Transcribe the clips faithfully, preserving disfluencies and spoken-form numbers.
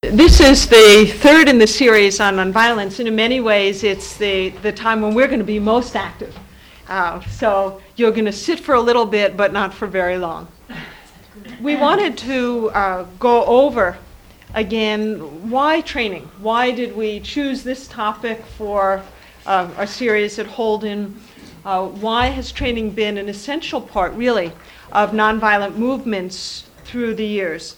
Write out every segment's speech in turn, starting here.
This is the third in the series on nonviolence, and in many ways it's the, the time when we're going to be most active. Uh, so you're going to sit for a little bit, but not for very long. We wanted to uh, go over, again, why training? Why did we choose this topic for uh, our series at Holden? Uh, why has training been an essential part, really, of nonviolent movements through the years?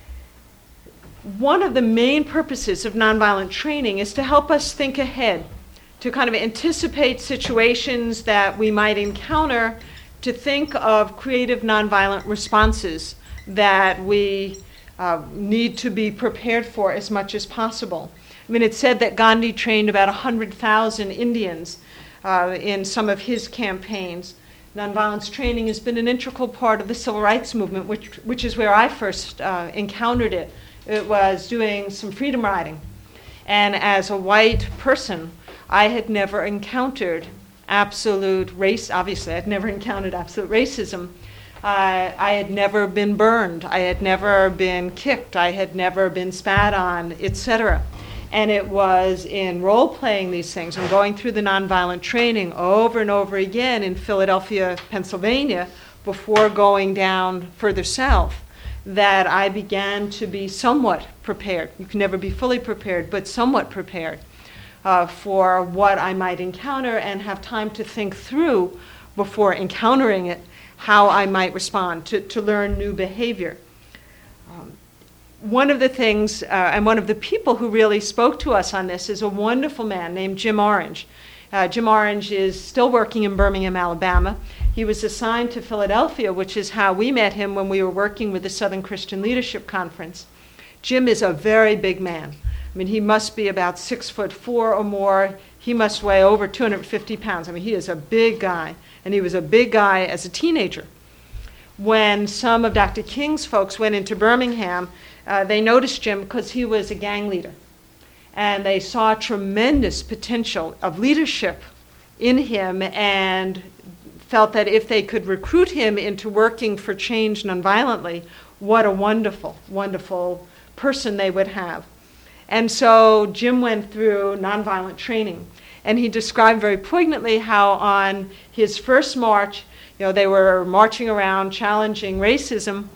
One of the main purposes of nonviolent training is to help us think ahead, to kind of anticipate situations that we might encounter, to think of creative nonviolent responses that we uh, need to be prepared for as much as possible. I mean, it's said that Gandhi trained about one hundred thousand Indians uh, in some of his campaigns. Nonviolence training has been an integral part of the civil rights movement, which, which is where I first uh, encountered it. It was doing some freedom riding. And as a white person, I had never encountered absolute race. Obviously, I'd never encountered absolute racism. Uh, I had never been burned. I had never been kicked. I had never been spat on, et cetera. And it was in role-playing these things and going through the nonviolent training over and over again in Philadelphia, Pennsylvania, before going down further south, that I began to be somewhat prepared. You can never be fully prepared, but somewhat prepared uh, for what I might encounter and have time to think through before encountering it, how I might respond, to, to learn new behavior. Um, one of the things, uh, and one of the people who really spoke to us on this is a wonderful man named Jim Orange. Uh, Jim Orange is still working in Birmingham, Alabama. He was assigned to Philadelphia, which is how we met him when we were working with the Southern Christian Leadership Conference. Jim is a very big man. I mean, he must be about six foot four or more. He must weigh over two hundred fifty pounds. I mean, he is a big guy, and he was a big guy as a teenager. When some of Doctor King's folks went into Birmingham, uh, they noticed Jim because he was a gang leader. And they saw tremendous potential of leadership in him and felt that if they could recruit him into working for change nonviolently, what a wonderful, wonderful person they would have. And so Jim went through nonviolent training. And he described very poignantly how on his first march, you know, they were marching around challenging racism,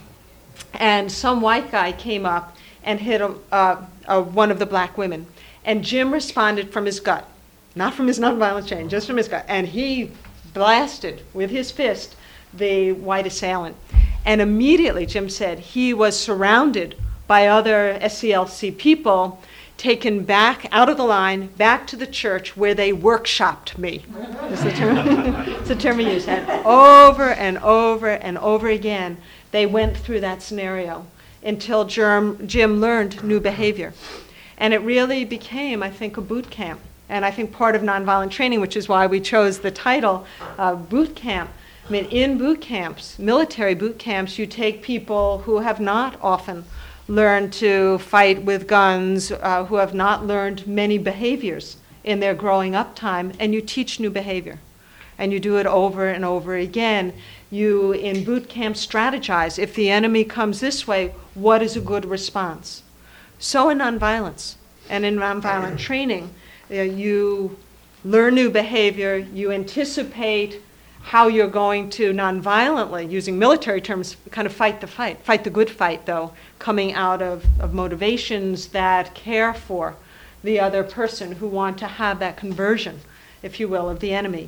and some white guy came up and hit a, uh, uh, one of the black women. And Jim responded from his gut, not from his nonviolent training, just from his gut. And he blasted with his fist the white assailant. And immediately, Jim said, he was surrounded by other S C L C people, taken back out of the line, back to the church where they workshopped me. That's the term, it's the term he used. And over and over and over again, they went through that scenario until Jim, Jim learned new behavior. And it really became, I think, a boot camp. And I think part of nonviolent training, which is why we chose the title, uh, boot camp. I mean, in boot camps, military boot camps, you take people who have not often learned to fight with guns, uh, who have not learned many behaviors in their growing up time, and you teach new behavior. And you do it over and over again. You, in boot camp, strategize. If the enemy comes this way, what is a good response? So in nonviolence and in nonviolent training, uh, you learn new behavior, you anticipate how you're going to nonviolently, using military terms, kind of fight the fight, fight the good fight, though, coming out of, of motivations that care for the other person, who want to have that conversion, if you will, of the enemy.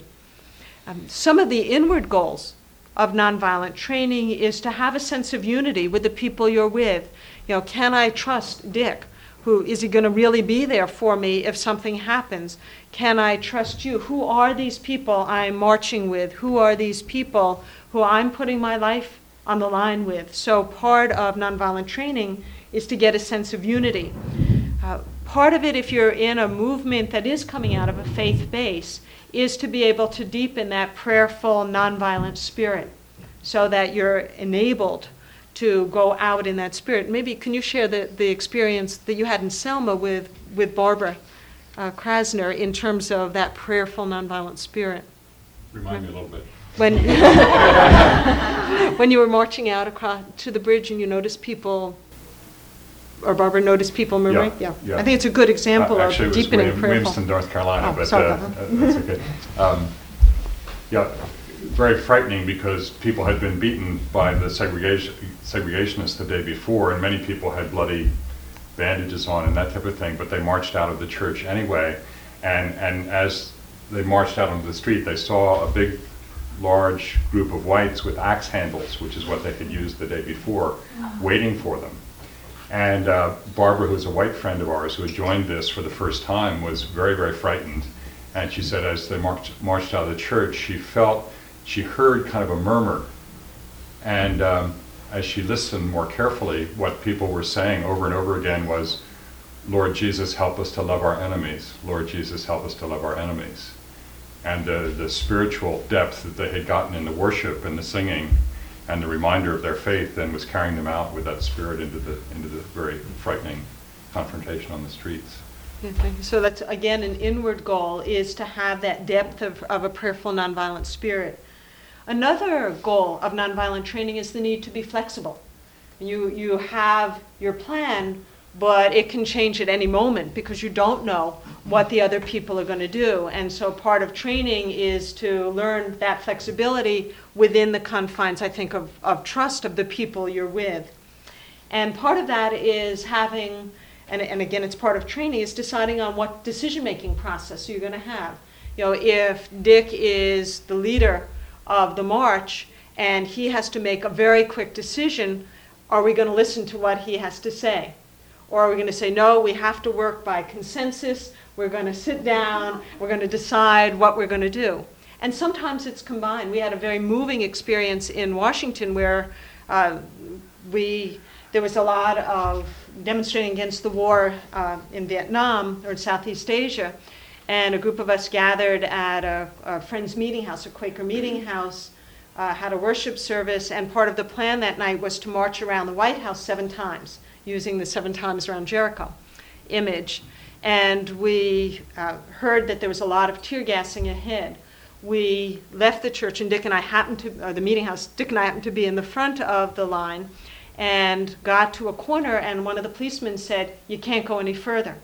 Um, some of the inward goals of nonviolent training is to have a sense of unity with the people you're with. You know, can I trust Dick? Who is he going to really be there for me if something happens? Can I trust you? Who are these people I'm marching with? Who are these people who I'm putting my life on the line with? So part of nonviolent training is to get a sense of unity. Uh, part of it, if you're in a movement that is coming out of a faith base, is to be able to deepen that prayerful, nonviolent spirit so that you're enabled to go out in that spirit. Maybe can you share the, the experience that you had in Selma with, with Barbara uh, Krasner in terms of that prayerful, nonviolent spirit? Remind me a little bit. When, when you were marching out across to the bridge and you noticed people or Barbara noticed people murmuring? Yeah, yeah. I think it's a good example Uh, of Actually, it was deepening William- prayerful. Williamston, North Carolina, Oh, but sorry uh, about that. uh, that's okay. Um, Yeah, very frightening because people had been beaten by the segregation segregationists the day before, and many people had bloody bandages on and that type of thing, but they marched out of the church anyway. And, and as they marched out onto the street, they saw a big, large group of whites with axe handles, which is what they had used the day before, waiting for them. And uh, Barbara, who's a white friend of ours who had joined this for the first time, was very, very frightened. And she said as they marched, marched out of the church, she felt, she heard kind of a murmur. And um, as she listened more carefully, what people were saying over and over again was, Lord Jesus, help us to love our enemies. Lord Jesus, help us to love our enemies. And uh, the spiritual depth that they had gotten in the worship and the singing and the reminder of their faith then was carrying them out with that spirit into the into the very frightening confrontation on the streets. Yeah, thank you. So that's, again, an inward goal is to have that depth of, of a prayerful nonviolent spirit. Another goal of nonviolent training is the need to be flexible. You, you have your plan, but it can change at any moment because you don't know what the other people are going to do. And so part of training is to learn that flexibility within the confines, I think, of, of trust of the people you're with. And part of that is having, and, and again, it's part of training, is deciding on what decision-making process you're going to have. You know, if Dick is the leader of the march and he has to make a very quick decision, are we going to listen to what he has to say? Or are we going to say, no, we have to work by consensus, we're going to sit down, we're going to decide what we're going to do. And sometimes it's combined. We had a very moving experience in Washington where uh, we, there was a lot of demonstrating against the war uh, in Vietnam or in Southeast Asia, and a group of us gathered at a, a Friends Meeting House, a Quaker meeting house, uh, had a worship service, and part of the plan that night was to march around the White House seven times, using the seven times around Jericho image. And we uh, heard that there was a lot of tear gassing ahead. We left the church, and Dick and I happened to, uh, the meeting house, Dick and I happened to be in the front of the line, and got to a corner, and one of the policemen said, you can't go any further.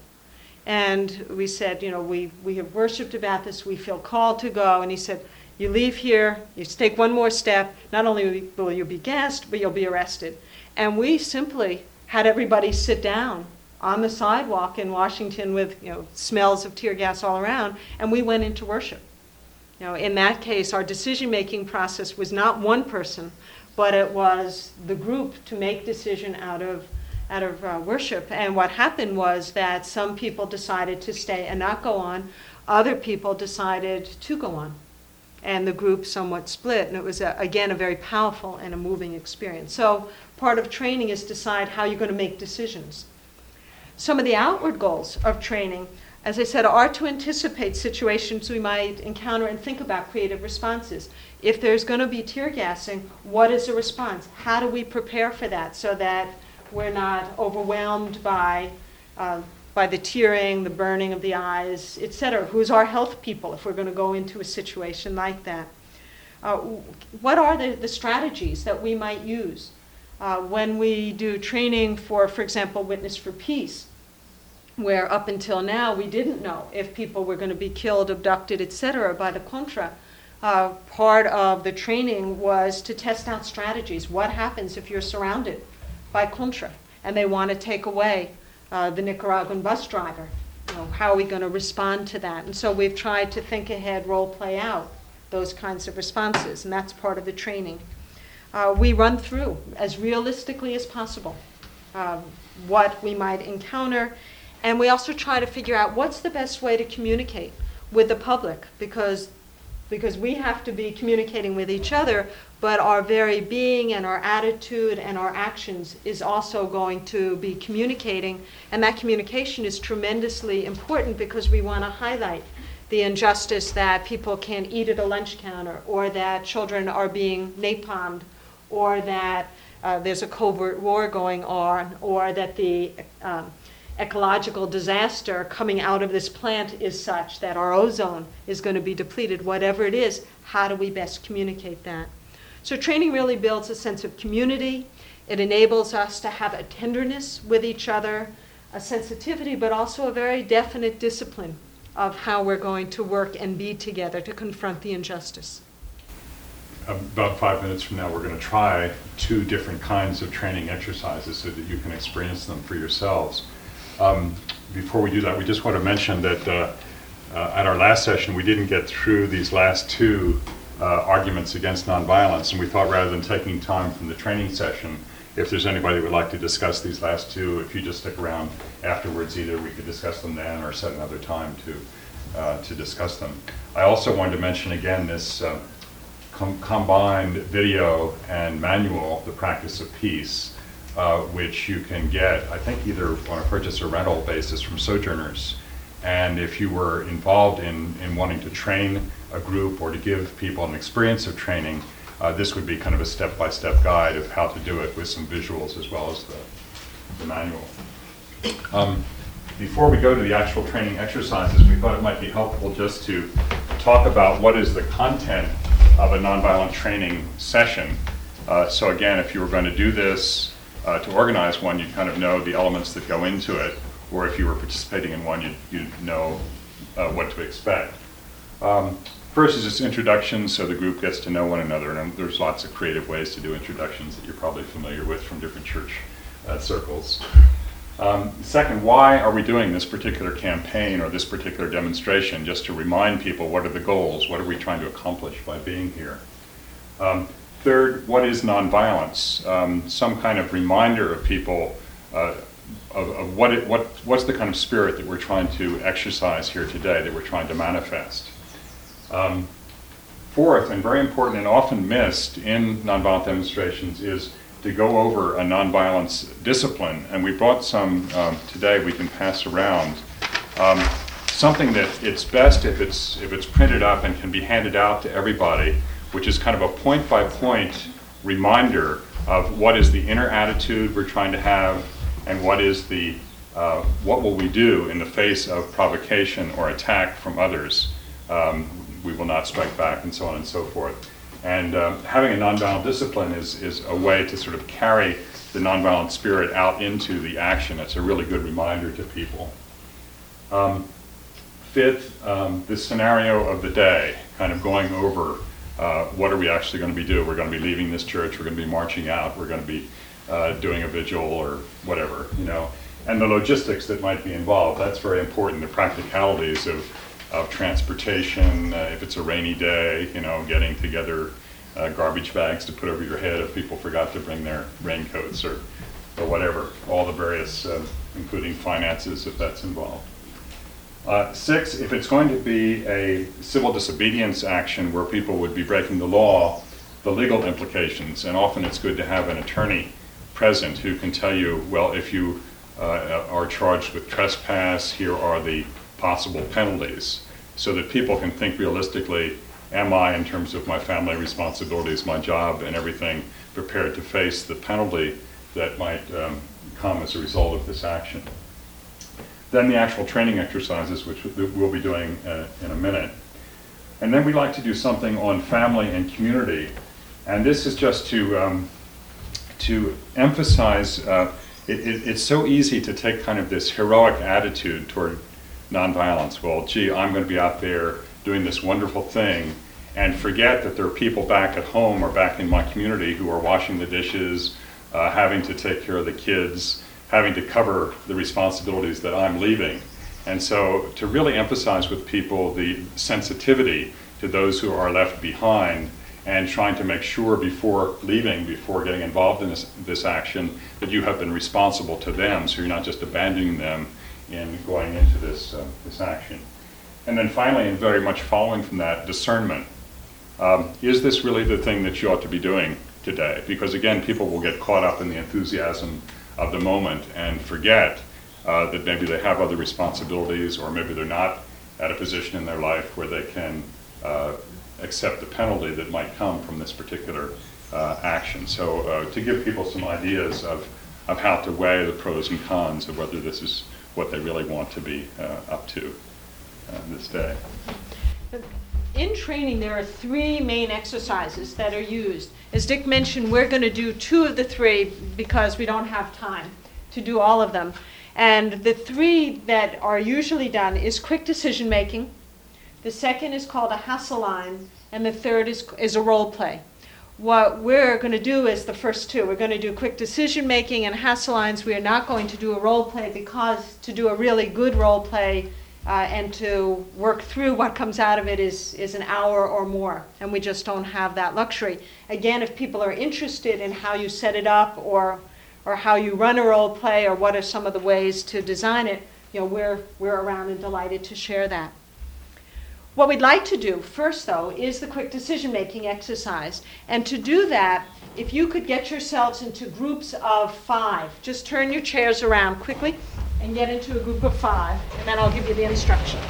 And we said, you know, we, we have worshiped about this, we feel called to go. And he said, you leave here, you take one more step, not only will you be gassed, but you'll be arrested. And we simply had everybody sit down on the sidewalk in Washington with, you know, smells of tear gas all around, and we went into worship. You know, in that case, our decision-making process was not one person, but it was the group to make decision out of out of uh, worship. And what happened was that some people decided to stay and not go on. Other people decided to go on. And the group somewhat split. And it was, a, again, a very powerful and a moving experience. So part of training is decide how you're going to make decisions. Some of the outward goals of training, as I said, are to anticipate situations we might encounter and think about creative responses. If there's going to be tear gassing, what is the response? How do we prepare for that so that we're not overwhelmed by uh, by the tearing, the burning of the eyes, et cetera? Who's our health people if we're going to go into a situation like that? Uh, what are the, the strategies that we might use uh, when we do training for, for example, Witness for Peace, where up until now we didn't know if people were going to be killed, abducted, et cetera by the Contra. Uh, part of the training was to test out strategies. What happens if you're surrounded by Contra and they want to take away uh, the Nicaraguan bus driver? You know, how are we going to respond to that? And so we've tried to think ahead, role play out those kinds of responses, and that's part of the training. Uh, we run through as realistically as possible uh, what we might encounter, and we also try to figure out what's the best way to communicate with the public, because because we have to be communicating with each other, but our very being and our attitude and our actions is also going to be communicating, and that communication is tremendously important because we want to highlight the injustice that people can't eat at a lunch counter, or that children are being napalmed, or that uh, there's a covert war going on, or that the um, ecological disaster coming out of this plant is such that our ozone is going to be depleted. Whatever it is, how do we best communicate that? So training really builds a sense of community. It enables us to have a tenderness with each other, a sensitivity, but also a very definite discipline of how we're going to work and be together to confront the injustice. About five minutes from now, we're going to try two different kinds of training exercises so that you can experience them for yourselves. Um, before we do that, we just want to mention that uh, uh, at our last session, we didn't get through these last two uh, arguments against nonviolence, and we thought rather than taking time from the training session, if there's anybody that would like to discuss these last two, if you just stick around afterwards, either we could discuss them then or set another time to, uh, to discuss them. I also wanted to mention again this uh, com combined video and manual, The Practice of Peace, uh, which you can get, I think, either on a purchase or rental basis from Sojourners. And if you were involved in, in wanting to train a group or to give people an experience of training, uh, this would be kind of a step-by-step guide of how to do it with some visuals as well as the, the manual. Um, before we go to the actual training exercises, we thought it might be helpful just to talk about what is the content of a nonviolent training session. Uh, so again, if you were going to do this, uh, to organize one, you kind of know the elements that go into it, or if you were participating in one, you'd, you'd know uh, what to expect. Um, first is just introductions, so the group gets to know one another, and there's lots of creative ways to do introductions that you're probably familiar with from different church uh, circles. Um, second, why are we doing this particular campaign or this particular demonstration? Just to remind people, what are the goals? What are we trying to accomplish by being here? Um, third, what is nonviolence? Um, some kind of reminder of people uh, of, of what, it, what what's the kind of spirit that we're trying to exercise here today, that we're trying to manifest. Um, fourth, and very important and often missed in nonviolent demonstrations, is to go over a nonviolence discipline, and we brought some um, today we can pass around. Um, something that it's best if it's if it's printed up and can be handed out to everybody, which is kind of a point-by-point reminder of what is the inner attitude we're trying to have, and what is the uh, what will we do in the face of provocation or attack from others. Um, we will not strike back, and so on and so forth. And um, having a nonviolent discipline is, is a way to sort of carry the nonviolent spirit out into the action. It's a really good reminder to people. Um, fifth, um, the scenario of the day, kind of going over uh, what are we actually going to be doing. We're going to be leaving this church, we're going to be marching out, we're going to be uh, doing a vigil or whatever, you know. And the logistics that might be involved, that's very important, the practicalities of of transportation, uh, if it's a rainy day, you know, getting together uh, garbage bags to put over your head if people forgot to bring their raincoats or, or whatever, all the various, uh, including finances if that's involved. Uh, six, if it's going to be a civil disobedience action where people would be breaking the law, the legal implications, and often it's good to have an attorney present who can tell you, well, if you uh, are charged with trespass, here are the possible penalties, so that people can think realistically, am I, in terms of my family responsibilities, my job and everything, prepared to face the penalty that might um, come as a result of this action. Then the actual training exercises, which we'll be doing uh, in a minute. And then we like to do something on family and community. And this is just to, um, to emphasize, uh, it, it, it's so easy to take kind of this heroic attitude toward nonviolence. Well, gee, I'm going to be out there doing this wonderful thing, and forget that there are people back at home or back in my community who are washing the dishes, uh, having to take care of the kids, having to cover the responsibilities that I'm leaving. And so to really emphasize with people the sensitivity to those who are left behind, and trying to make sure before leaving, before getting involved in this, this action, that you have been responsible to them, so you're not just abandoning them in going into this, uh, this action. And then finally, and very much following from that, discernment. Um, is this really the thing that you ought to be doing today? Because again, people will get caught up in the enthusiasm of the moment and forget uh, that maybe they have other responsibilities, or maybe they're not at a position in their life where they can uh, accept the penalty that might come from this particular uh, action. So uh, to give people some ideas of, of how to weigh the pros and cons of whether this is what they really want to be uh, up to uh, this day. in training, there are three main exercises that are used. As Dick mentioned, we're going to do two of the three because we don't have time to do all of them. And the three that are usually done is quick decision making. The second is called a hassle line, and the third is, is a role play. What we're going to do is the first two. We're going to do quick decision making and hassle lines. We are not going to do a role play because to do a really good role play uh, and to work through what comes out of it is, is an hour or more, and we just don't have that luxury. Again, if people are interested in how you set it up or or how you run a role play or what are some of the ways to design it, you know, we're, we're around and delighted to share that. What we'd like to do first, though, is the quick decision-making exercise. And to do that, if you could get yourselves into groups of five, just turn your chairs around quickly and get into a group of five, and then I'll give you the instructions.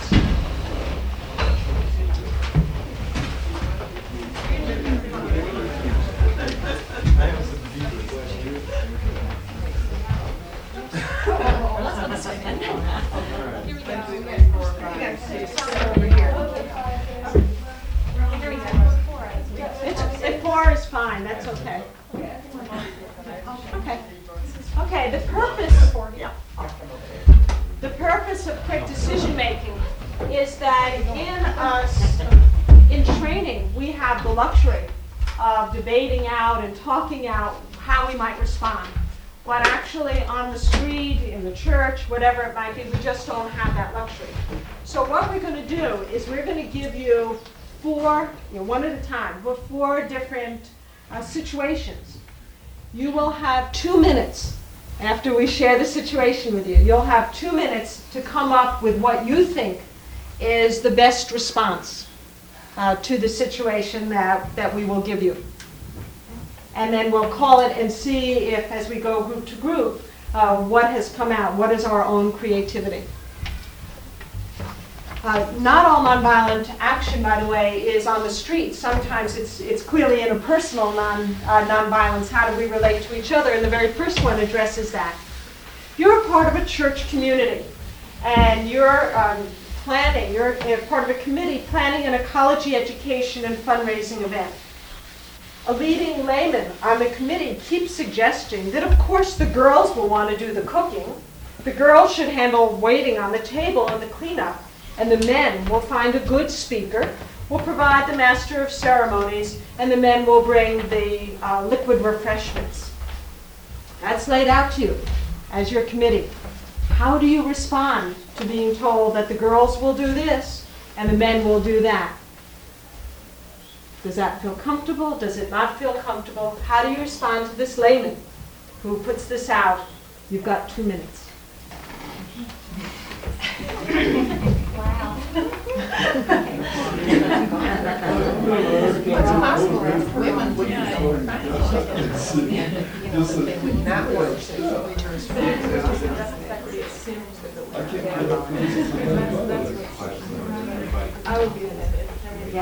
It's, four is fine, that's okay. Okay. Okay, the purpose, the purpose of quick decision making is that in us, in training, we have the luxury of debating out and talking out how we might respond. But actually on the street, in the church, whatever it might be, we just don't have that luxury. So what we're going to do is we're going to give you four, you know, one at a time, but four different uh, situations. You will have two minutes after we share the situation with you. You'll have two minutes to come up with what you think is the best response uh, to the situation that, that we will give you. And then we'll call it and see if, as we go group to group, uh, what has come out, what is our own creativity. Uh, not all nonviolent action, by the way, is on the street. Sometimes it's, it's clearly interpersonal non, uh, nonviolence. How do we relate to each other? And the very first one addresses that. You're a part of a church community, and you're um, planning, you're a part of a committee planning an ecology education and fundraising event. A leading layman on the committee keeps suggesting that, of course, the girls will want to do the cooking. The girls should handle waiting on the table and the cleanup. And the men will find a good speaker, will provide the master of ceremonies, and the men will bring the uh, liquid refreshments. That's laid out to you as your committee. How do you respond to being told that the girls will do this and the men will do that? Does that feel comfortable? Does it not feel comfortable? How do you respond to this layman who puts this out? You've got two minutes. Wow. What's possible if women would not work? I would be in it. Yeah.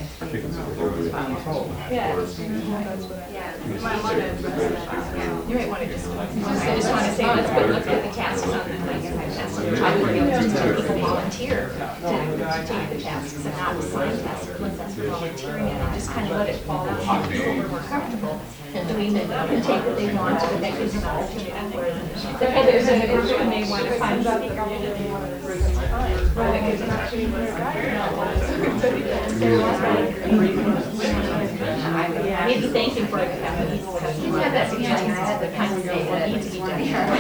Yeah. My mother. You might want to just, I just want to say, let's put, let's put the tasks on the thing. I would be able to people volunteer to take the tasks and not assign tasks. Let's ask for volunteering and just kind of let it fall out. People were more comfortable doing the take what they want, but that gives them an opportunity where the others in the group and they want to find a speaker that they want to group. Or that gives an opportunity for a guy. Maybe thank him for it. You have that suggestion that the kind of thing that needs to be done.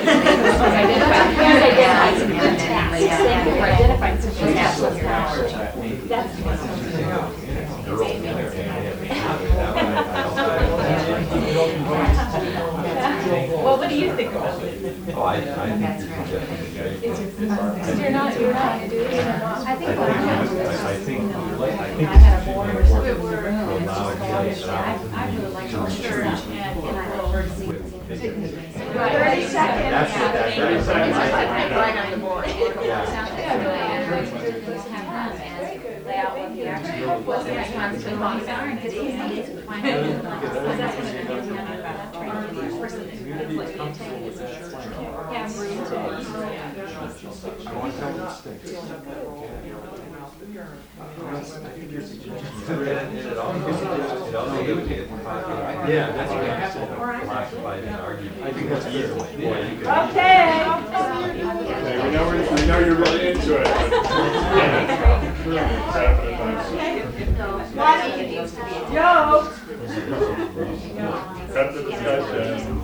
Identify some good tasks. Thank you for identifying some good tasks. That's well, what do you think about it? Oh, I, I think you're suggesting You're not, you're not doing it. I think I, I think, I think I had a board or it's something. important to allow kids I really like your shirt and and I love thirty seconds. That's, that's, that's, that's, right on the board. Lay out what the actual, what the responsibilities are, and it's easy to find out. Because that's one of the things we have about training the person who's like maintaining is yeah, I want to tell them to stay. And it also, it also gives you a copy. Yeah, that's right. Classified and argued. I think that's either way. Boy, you could- Okay. Okay, we know, we're- we know you're really into it. Joe. Cut the discussion.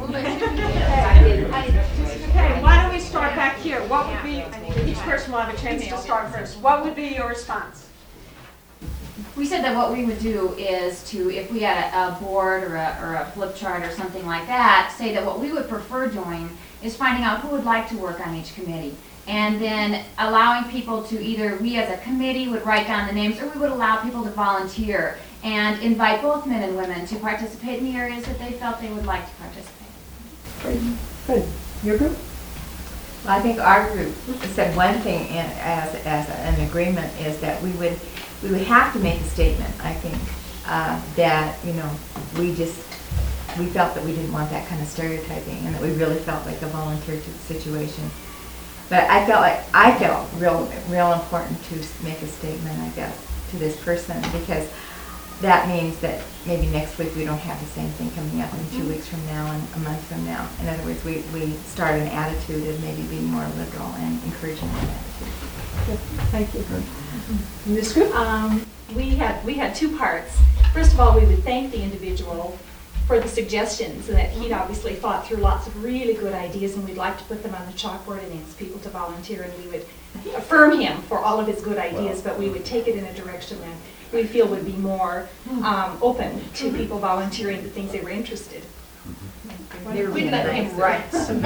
Okay, why don't we start back here? What would be, each person will have a chance to start first. What would be your response? We said that what we would do is to, if we had a, a board or a, or a flip chart or something like that, say that what we would prefer doing is finding out who would like to work on each committee. And then allowing people to either, we as a committee would write down the names, or we would allow people to volunteer and invite both men and women to participate in the areas that they felt they would like to participate. Good. Your group? I think our group said one thing in, as, as an agreement is that we would, we would have to make a statement, I think, uh, that, you know, we just, we felt that we didn't want that kind of stereotyping and that we really felt like a volunteer situation. But I felt like, I felt real, real important to make a statement, I guess, to this person, because that means that maybe next week we don't have the same thing coming up in two weeks from now and a month from now. In other words, we, we start an attitude of maybe being more liberal and encouraging that attitude. Good. Thank you. In this group? Um, we had, we had two parts. First of all, we would thank the individual for the suggestions, and that he'd obviously thought through lots of really good ideas, and we'd like to put them on the chalkboard and ask people to volunteer, and we would affirm him for all of his good ideas, but we would take it in a direction that we feel would be more um, open to people volunteering the things they were interested. They were We'd being let nice. him write some.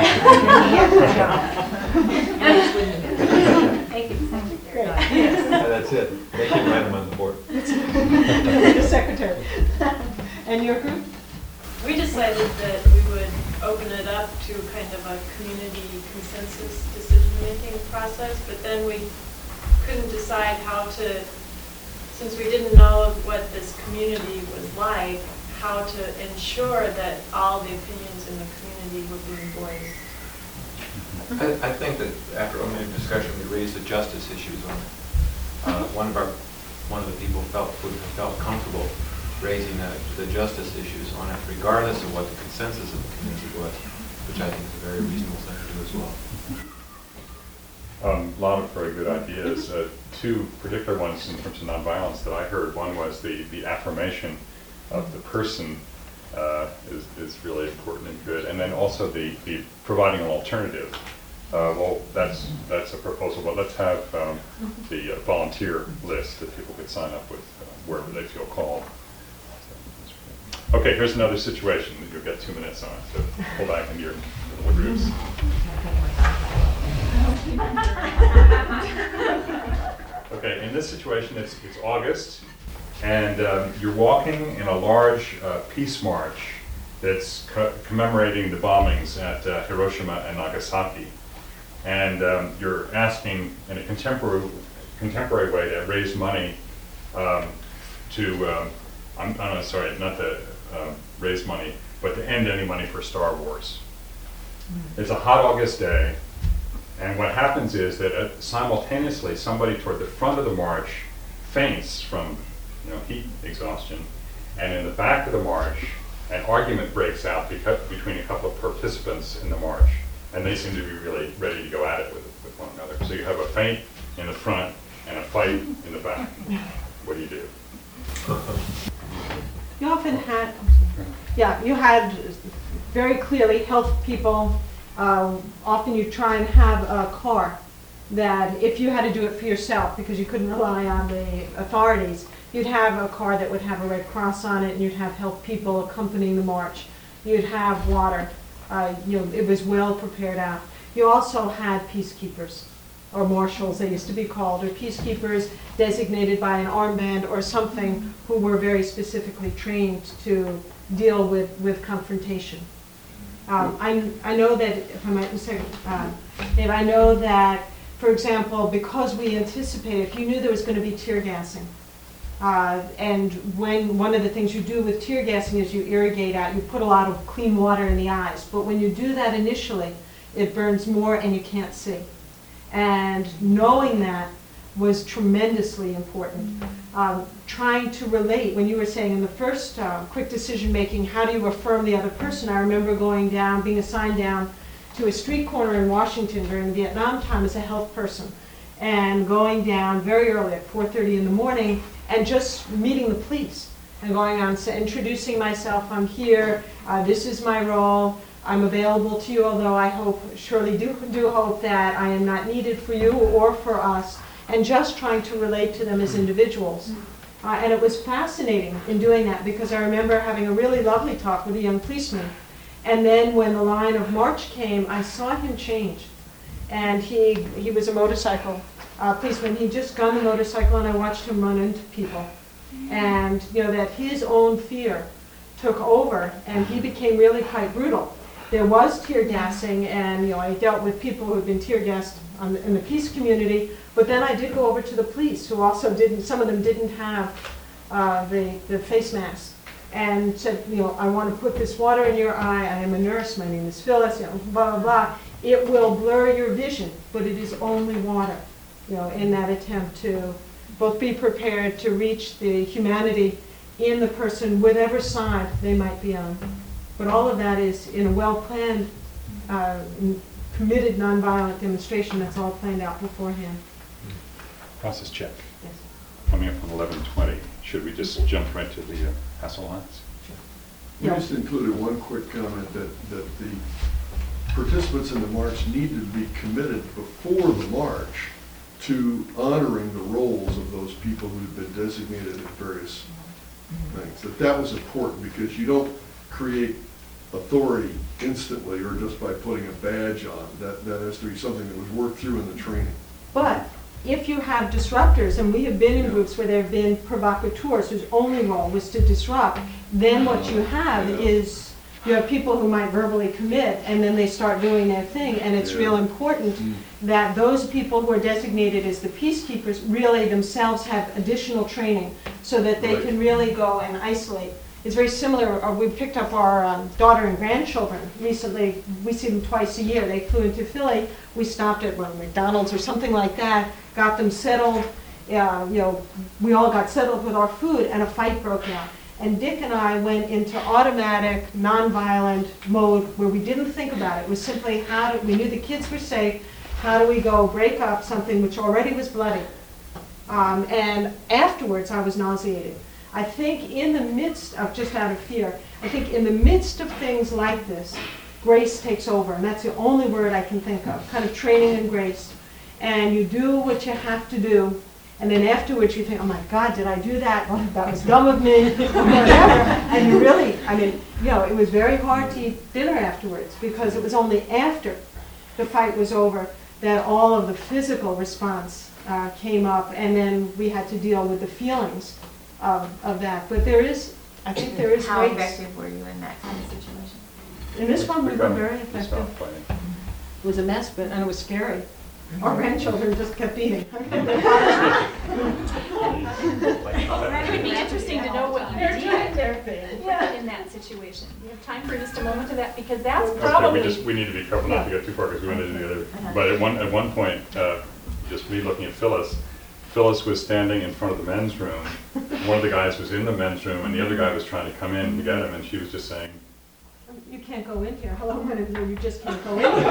Thank you. Great. Yeah, that's it. They can write them on the board. The secretary. And your group? We decided that we would open it up to kind of a community consensus decision-making process, but then we couldn't decide how to, since we didn't know what this community was like, how to ensure that all the opinions in the community were being voiced. I, I think that after a minute discussion, we raised the justice issues on it. Uh, one of our, one of the people felt would have felt comfortable raising the, the justice issues on it, regardless of what the consensus of the community was, which I think is a very reasonable thing to do as well. Um, a lot of very good ideas. Uh, two particular ones in terms of nonviolence that I heard. One was the, the affirmation of the person uh, is, is really important and good. And then also the, the providing an alternative. Uh, well, that's, that's a proposal, but let's have um, the uh, volunteer list that people could sign up with uh, wherever they feel called. Okay, here's another situation that you'll get two minutes on, so pull back into your little groups. Okay, in this situation, it's, it's August, and um, you're walking in a large uh, peace march that's co commemorating the bombings at uh, Hiroshima and Nagasaki. And um, you're asking in a contemporary, contemporary way to raise money um, to, um, I'm, I'm sorry, not to uh, raise money, but to end any money for Star Wars. It's a hot August day, and what happens is that uh, simultaneously somebody toward the front of the march faints from you know, heat exhaustion, and in the back of the march, an argument breaks out because, between a couple of participants in the march, and they seem to be really ready to go at it with, with one another. So you have a feint in the front and a fight in the back. What do you do? You often had, yeah, you had very clearly health people. Uh, often you try and have a car that if you had to do it for yourself because you couldn't rely on the authorities, you'd have a car that would have a Red Cross on it, and you'd have health people accompanying the march. You'd have water. Uh, you know, it was well prepared out. You also had peacekeepers, or marshals they used to be called, or peacekeepers designated by an armband or something who were very specifically trained to deal with, with confrontation. Um, I, I know that, if I might say, uh, Dave, I know that, for example, because we anticipated, if you knew there was going to be tear gassing, uh, and when one of the things you do with tear gassing is you irrigate out, you put a lot of clean water in the eyes, but when you do that initially, it burns more and you can't see. And knowing that, was tremendously important. Um, trying to relate, when you were saying in the first uh, quick decision-making, how do you affirm the other person? I remember going down, being assigned down to a street corner in Washington during the Vietnam time as a health person, and going down very early at four thirty in the morning and just meeting the police and going on, so introducing myself, I'm here, uh, this is my role, I'm available to you, although I hope, surely do, do hope that I am not needed for you or for us, and just trying to relate to them as individuals. Uh, and it was fascinating in doing that, because I remember having a really lovely talk with a young policeman. And then when the line of march came, I saw him change. And he, he was a motorcycle uh, policeman. He just gunned the motorcycle, and I watched him run into people. And, you know, that his own fear took over, and he became really quite brutal. There was tear gassing, and, you know, I dealt with people who had been tear gassed on the, in the peace community, but then I did go over to the police, who also didn't, some of them didn't have uh, the, the face masks, and said, you know, I want to put this water in your eye, I am a nurse, my name is Phyllis, you know, blah, blah, blah. It will blur your vision, but it is only water, you know, in that attempt to both be prepared to reach the humanity in the person, whatever side they might be on. But all of that is in a well-planned, uh, committed nonviolent demonstration that's all planned out beforehand. Process check. Yes. Coming up from eleven twenty, should we just jump right to the uh, Hassel lines? We just included one quick comment that, that the participants in the march needed to be committed before the march to honoring the roles of those people who had been designated at various things. That that was important, because you don't create authority instantly or just by putting a badge on. That, that has to be something that was worked through in the training. But if you have disruptors, and we have been in groups where there have been provocateurs whose only role was to disrupt, then what you have Yeah. is you have people who might verbally commit, and then they start doing their thing, and it's Yeah. real important Mm. that those people who are designated as the peacekeepers really themselves have additional training so that they Right. can really go and isolate. It's very similar, or we picked up our um, daughter and grandchildren recently. We see them twice a year. They flew into Philly. We stopped at well, McDonald's or something like that, got them settled. Uh, you know, we all got settled with our food, and a fight broke out. And Dick and I went into automatic, nonviolent mode where we didn't think about it. It was simply how do, we knew the kids were safe. How do we go break up something which already was bloody? Um, and afterwards, I was nauseated. I think in the midst of, just out of fear, I think in the midst of things like this, grace takes over, and that's the only word I can think of, kind of training in grace. And you do what you have to do, and then afterwards you think, oh my God, did I do that? Well, that was dumb of me, whatever. And you really, I mean, you know, it was very hard to eat dinner afterwards, because it was only after the fight was over that all of the physical response uh, came up, and then we had to deal with the feelings of, of that. But there is, I think there is How grace. effective were you in that kind of situation? In this one, we were got- very we effective. stopped fighting. It was a mess, but, and it was scary. Our grandchildren just kept eating. It would be interesting to know what you They're doing did their thing. in that situation. You have time for just a moment of that, because that's Okay, probably. we just, we need to be careful not to get too far, because we went into the other. But at one, at one point, uh, just me looking at Phyllis, Phyllis was standing in front of the men's room. One of the guys was in the men's room, and the other guy was trying to come in to get him, and she was just saying, You can't go in here. Hello, my name is, you just can't go in here.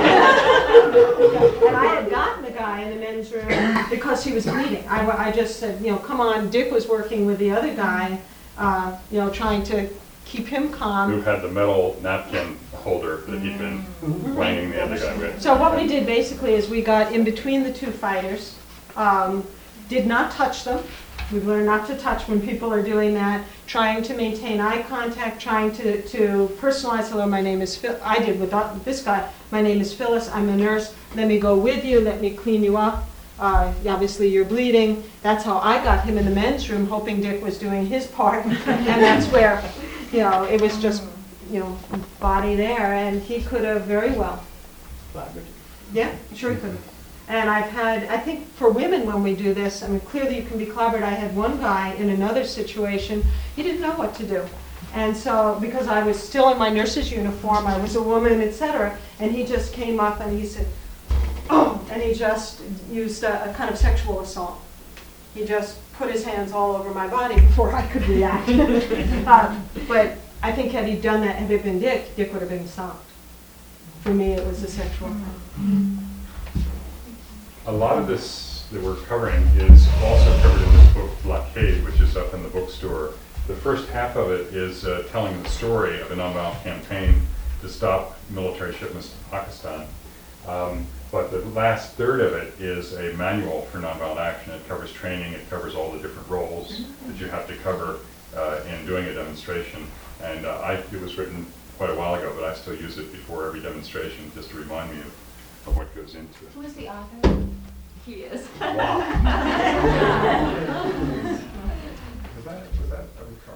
And I had gotten the guy in the men's room because he was bleeding. I, wa- I just said, you know, come on. Dick was working with the other guy, uh, you know, trying to keep him who calm. had the metal napkin holder that he'd been wanging the other guy with. So what we did basically is we got in between the two fighters, um, did not touch them. We've learned not to touch when people are doing that, trying to maintain eye contact, trying to, to personalize, hello, my name is Phil, I did with this guy, my name is Phyllis, I'm a nurse, let me go with you, let me clean you up, uh, obviously you're bleeding. That's how I got him in the men's room, hoping Dick was doing his part, and that's where, you know, it was just, you know, body there, and he could have very well. Yeah, sure he could have. And I've had, I think for women when we do this, I mean, clearly you can be clobbered. I had one guy in another situation, he didn't know what to do. And so, because I was still in my nurse's uniform, I was a woman, et cetera, and he just came up and he said, oh, and he just used a, a kind of sexual assault. He just put his hands all over my body before I could react. um, but I think had he done that, had it been Dick, Dick would have been stopped. For me, it was a sexual thing. A lot of this that we're covering is also covered in this book, Blockade, which is up in the bookstore. The first half of it is uh, telling the story of a nonviolent campaign to stop military shipments to Pakistan. Um, but the last third of it is a manual for nonviolent action. It covers training, it covers all the different roles that you have to cover uh, in doing a demonstration. And uh, I, it was written quite a while ago, but I still use it before every demonstration just to remind me of, of what goes into it. Who is the author? He is. Wow. Was that, was that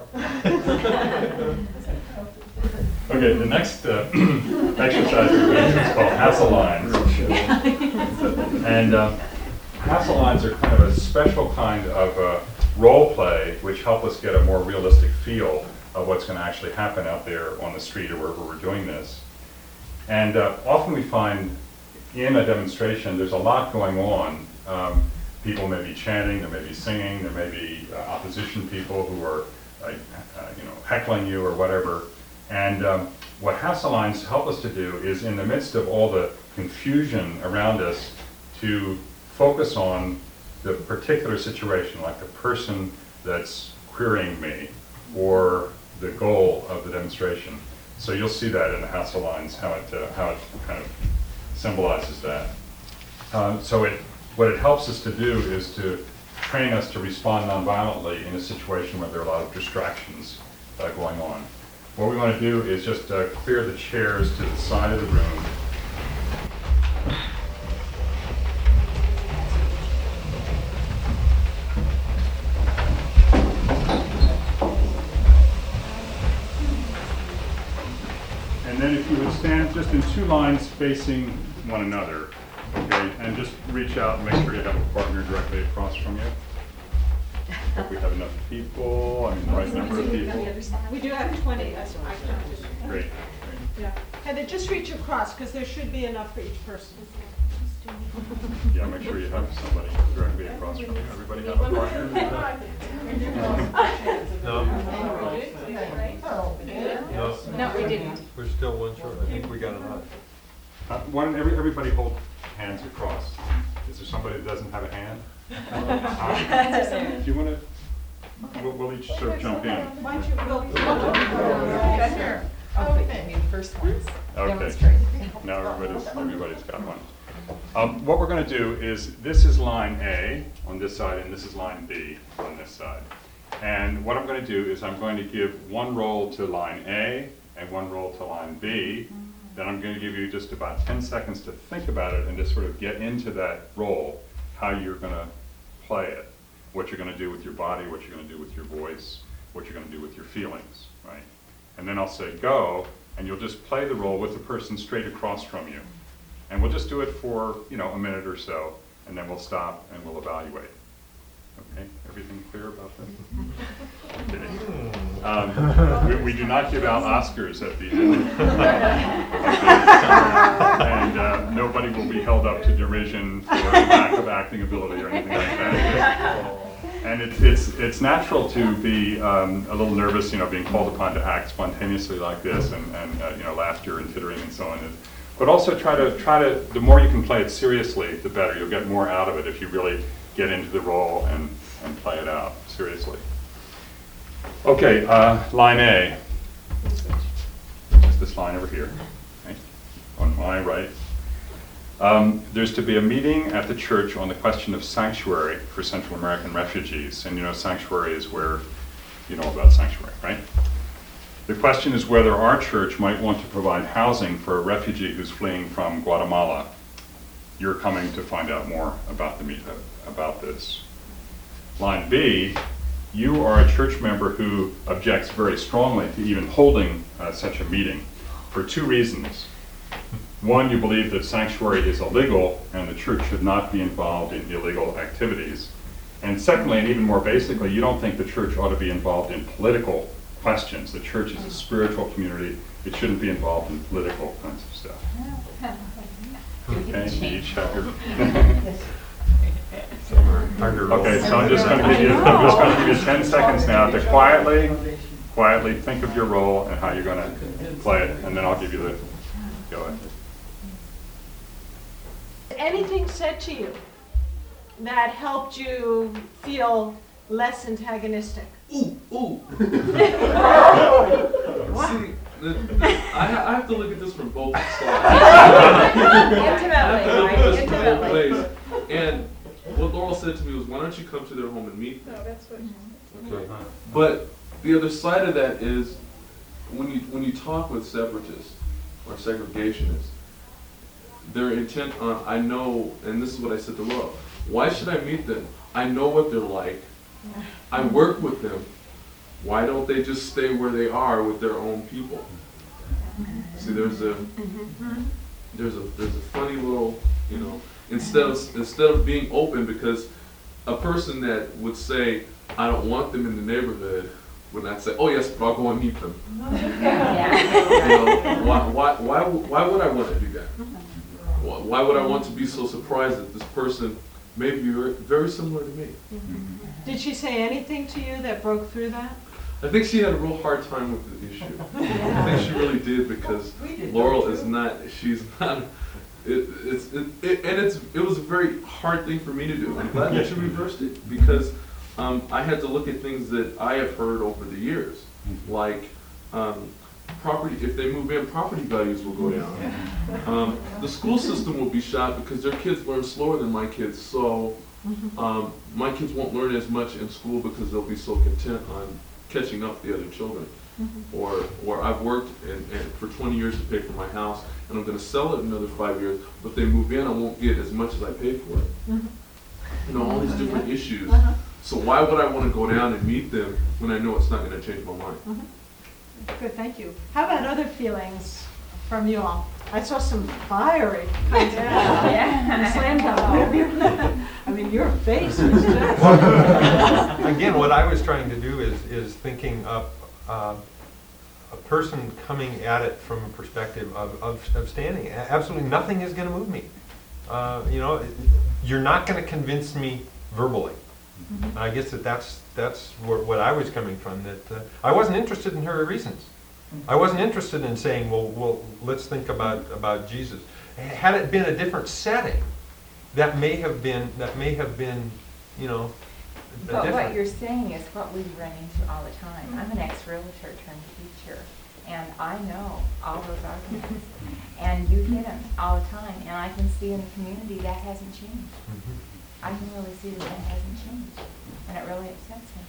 Okay, the next uh, exercise we're doing is called hassle lines. And uh, hassle lines are kind of a special kind of uh, role play which help us get a more realistic feel of what's going to actually happen out there on the street or wherever we're doing this. And uh, often we find in a demonstration there's a lot going on. Um, people may be chanting, there may be singing, there may be uh, opposition people who are uh, uh, you know, heckling you or whatever. And um, what hassle lines help us to do is, in the midst of all the confusion around us, to focus on the particular situation, like the person that's querying me or the goal of the demonstration. So you'll see that in the hassle lines, how it, uh, how it kind of symbolizes that. Um, so it, what it helps us to do is to train us to respond nonviolently in a situation where there are a lot of distractions uh, going on. What we want to do is just uh, clear the chairs to the side of the room. And then if you would stand just in two lines facing one another, okay, and just reach out and make sure you have a partner directly across from you. If we have enough people, I mean the right number of people. We do have twenty, that's what I counted. Great. Yeah. Heather, just reach across, because there should be enough for each person. Yeah, make sure you have somebody directly across from you. Everybody have a partner? No, no, No, we didn't. we're still one short. I think we got enough. Uh, one, every, everybody hold hands across. Is there somebody that doesn't have a hand? Uh, Do you want to, we'll, we'll each sort of jump in. Why don't you go? Okay, first ones. Okay. Now everybody's, everybody's got one. Um, what we're going to do is, this is line A on this side, and this is line B on this side. And what I'm going to do is I'm going to give one roll to line A and one roll to line B. Then I'm going to give you just about ten seconds to think about it and to sort of get into that role, how you're going to play it, what you're going to do with your body, what you're going to do with your voice, what you're going to do with your feelings, right? And then I'll say go, and you'll just play the role with the person straight across from you. And we'll just do it for, you know, a minute or so, and then we'll stop and we'll evaluate. Okay, everything clear about that? Okay. Um, we, we do not give out Oscars at the end. And uh, nobody will be held up to derision for lack of acting ability or anything like that. And it, it's, it's natural to be um, a little nervous, you know, being called upon to act spontaneously like this, and, and uh, you know, laughter and tittering and so on. But also try to, try to, the more you can play it seriously, the better. You'll get more out of it if you really get into the role and, and play it out seriously. Okay, uh, line A. Just this line over here, okay, on my right. Um, there's to be a meeting at the church on the question of sanctuary for Central American refugees. And you know, sanctuary is where, you know about sanctuary, right? The question is whether our church might want to provide housing for a refugee who's fleeing from Guatemala. You're coming to find out more about the meet, about this. Line B, you are a church member who objects very strongly to even holding uh, such a meeting for two reasons. One, you believe that sanctuary is illegal and the church should not be involved in illegal activities. And secondly, and even more basically, you don't think the church ought to be involved in political questions. The church is a spiritual community. It shouldn't be involved in political kinds of stuff. Okay, you each have your. Harder Okay, so I'm just going to give you, I'm just going to give you ten seconds now to quietly, quietly think of your role and how you're going to play it, and then I'll give you the, go ahead. Anything said to you that helped you feel less antagonistic? Ooh, ooh. See, the, I, ha- I have to look at this from both sides. I have to look at this from both ways. And what Laurel said to me was, why don't you come to their home and meet them? No, that's what. Okay. But the other side of that is, when you when you talk with separatists or segregationists, they're intent on, I know, and this is what I said to Laurel, why should I meet them? I know what they're like. I work with them. Why don't they just stay where they are with their own people? See, there's a there's a there's a funny little, you know, instead of instead of being open, because a person that would say, I don't want them in the neighborhood, would not say, oh yes, but I'll go and meet them. You know, why why why why would I want to do that? Why, why would I want to be so surprised that this person may be very, very similar to me? Did she say anything to you that broke through that? I think she had a real hard time with the issue. I think she really did, because Laurel is not, she's not, it, it's, it, it, and it's, it was a very hard thing for me to do. I'm glad that you reversed it, because um, I had to look at things that I have heard over the years, like um, property, if they move in, property values will go down. Um, the school system will be shot because their kids learn slower than my kids, so um, my kids won't learn as much in school because they'll be so content on catching up the other children. Mm-hmm. Or, or I've worked and, and for twenty years to pay for my house, and I'm going to sell it in another five years, but if they move in, I won't get as much as I paid for it. Mm-hmm. You know, all these different issues. Uh-huh. So why would I want to go down and meet them when I know it's not going to change my mind? Mm-hmm. Good, thank you. How about other feelings from you all? I saw some fiery kinds of Yeah. slam dunk. I mean, your face was just. Again, what I was trying to do is, is thinking of uh, a person coming at it from a perspective of, of, of standing. A- Absolutely nothing is going to move me. Uh, you know, it- you're not going to convince me verbally. Mm-hmm. I guess that that's, that's where, what I was coming from, that uh, I wasn't interested in her reasons. I wasn't interested in saying, well, well, let's think about, about Jesus. Had it been a different setting, that may have been, that may have been, you know, But what different. you're saying is what we run into all the time. I'm an ex-realtor turned teacher, and I know all those arguments. And you hit them all the time, and I can see in the community that hasn't changed. Mhm. I can really see that that hasn't changed, and it really upsets me.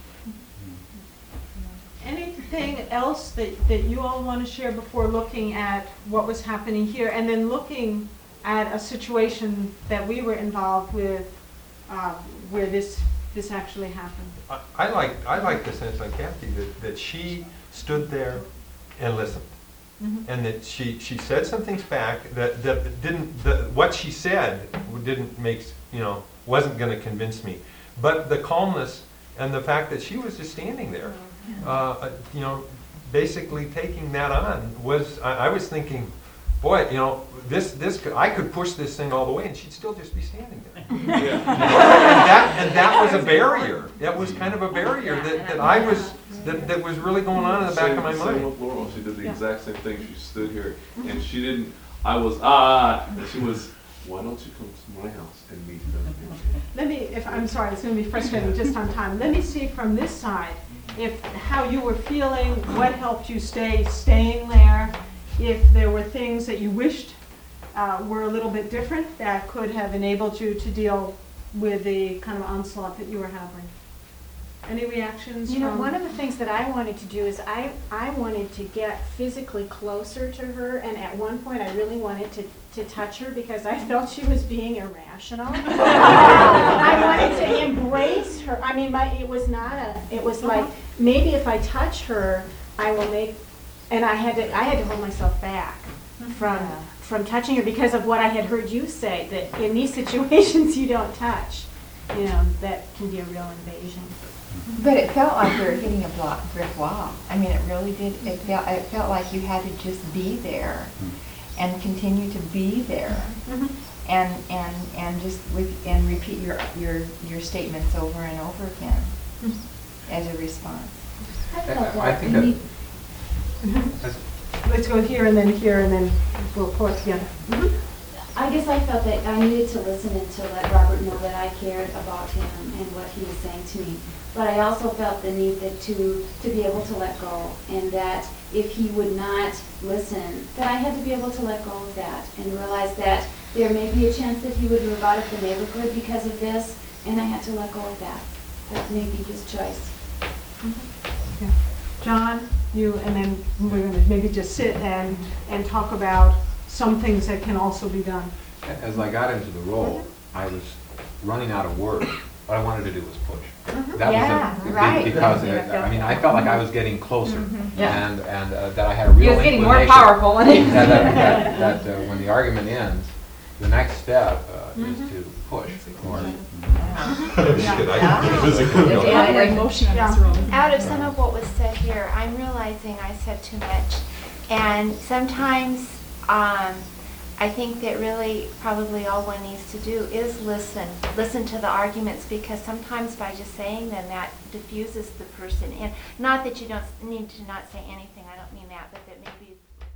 Anything else that, that you all want to share before looking at what was happening here, and then looking at a situation that we were involved with, uh, where this this actually happened? I, I like I like the sense on Kathy that, that she stood there and listened, Mhm. and that she, she said some things back that, that didn't that what she said didn't make you know wasn't going to convince me, but the calmness and the fact that she was just standing there, uh, you know, basically taking that on was I, I was thinking, boy, you know, this this could, I could push this thing all the way, and she'd still just be standing there. Yeah. You know, and that and that was a barrier. That was kind of a barrier that, that I was that, that was really going on in the back Same- of my Same mind. with Laurel, she did the Yeah. exact same thing. She stood here, and she didn't, I was, ah, and she was, why don't you come to my house and meet them? Let me, if, I'm sorry, it's going to be frustrating just on time. Let me see from this side, if, how you were feeling, what helped you stay, staying there, if there were things that you wished uh, were a little bit different that could have enabled you to deal with the kind of onslaught that you were having. Any reactions You know, from- one of the things that I wanted to do is I, I wanted to get physically closer to her, and at one point I really wanted to, to touch her because I felt she was being irrational. I wanted to embrace her. I mean, my, it was not a, it was like, maybe if I touch her, I will make, and I had to, I had to hold myself back from, from touching her because of what I had heard you say, that in these situations you don't touch. You know, that can be a real invasion. But it felt like we were hitting a block, brick wall. I mean, it really did. It felt it felt like you had to just be there. and continue to be there. Mhm. And, and, and just with, and repeat your, your, your statements over and over again Mhm. as a response. I felt I that think we that- need, That's- Let's go here and then here, and then we'll pull it together. Mhm. I guess I felt that I needed to listen and to let Robert know that I cared about him and what he was saying to me. But I also felt the need that to, to be able to let go, and that if he would not listen, that I had to be able to let go of that and realize that there may be a chance that he would move out of the neighborhood because of this, and I had to let go of that. That may be his choice. Yeah. John, you, and then we're gonna maybe just sit and, and talk about some things that can also be done. As I got into the role, I was running out of words. What I wanted to do was push. Mhm. That Yeah, was a, be- right. because, Yeah, uh, I mean, I felt like I was getting closer, Yeah. and, and uh, that I had a real He was getting more inclination powerful. that, that, that, that uh, when the argument ends, the next step uh, is Mm-hmm. to push. Or, Out of some of what was said here, I'm realizing I said too much. And sometimes, um, I think that really probably all one needs to do is listen. Listen to the arguments, because sometimes by just saying them, that diffuses the person. And not that you don't need to not say anything, I don't mean that, but that maybe